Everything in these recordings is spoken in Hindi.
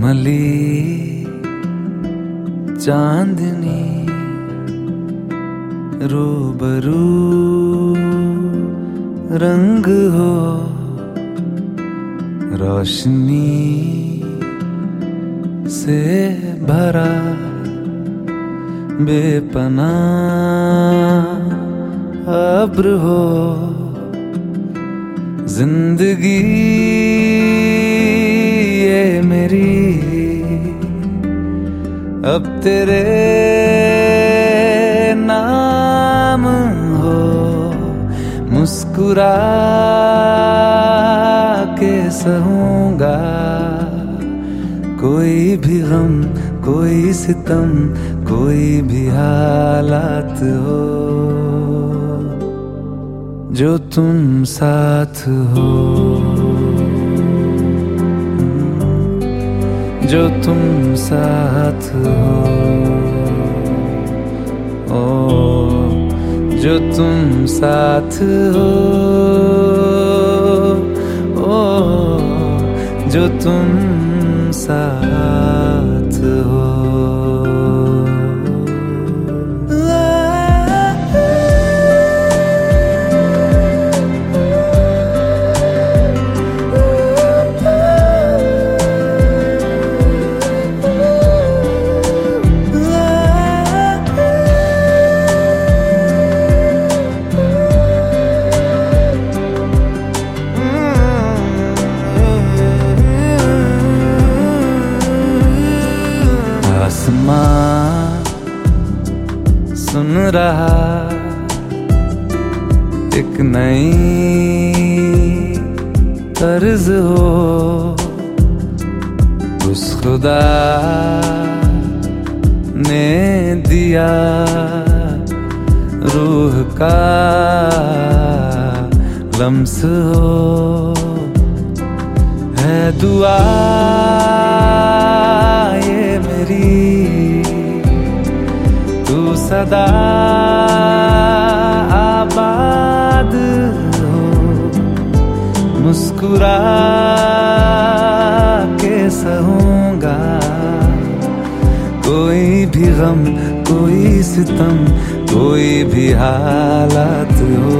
मली चांदनी रूबरू रंग हो रोशनी से भरा बेपनाह अब्र हो जिंदगी ये मेरी अब तेरे नाम हो मुस्कुरा के सहूंगा कोई भी गम कोई सितम कोई भी हालात हो जो तुम साथ हो जो तुम साथ हो ओ जो तुम साथ हो ओ जो तुम साथ हो सुन रहा एक नई तर्ज हो उस खुदा ने दिया रूह का लम्स हो है दुआ ये मेरी तू सदा आबाद हो मुस्कुरा के सहूंगा कोई भी गम कोई सितम कोई भी हालात हो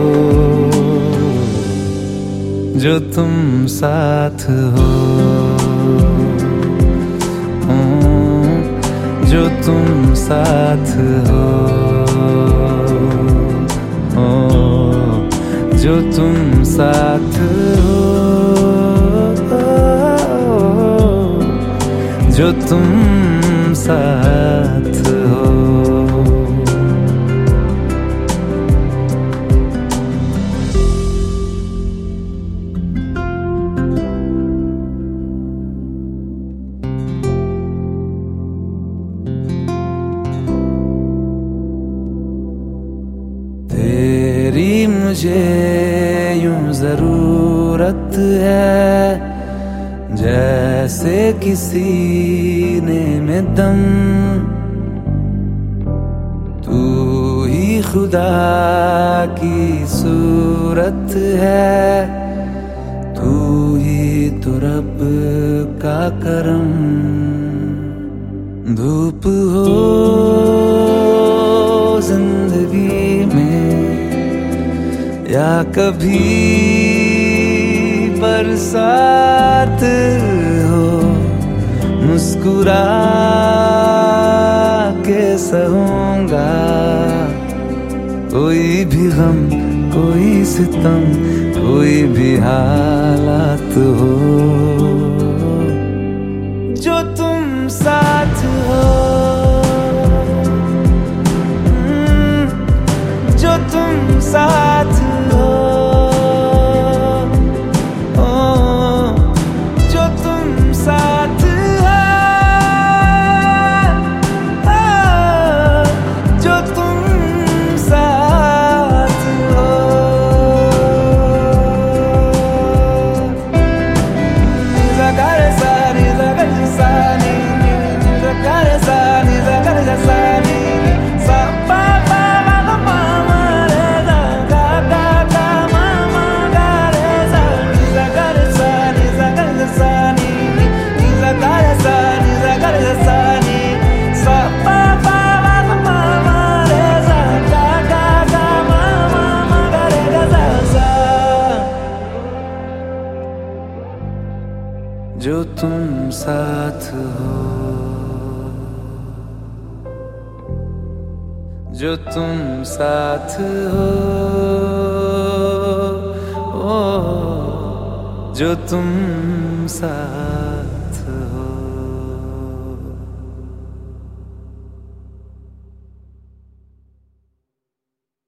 जो तुम साथ हो जो तुम साथ हो जो तुम साथ हो जो तुम साथ हो तेरी मुझे यूं जरूरत है जैसे किसी ने में दम तू ही खुदा की सूरत है तू ही तो रब का करम धूप हो जिंदगी में या कभी बरसात हो मुस्कुरा के सहूंगा कोई भी गम कोई सितम कोई भी हालात हो जो तुम साथ हो जो तुम साथ हो जो तुम साथ हो जो तुम साथ हो जो तुम साथ हो, जो तुम साथ हो, ओ, जो तुम साथ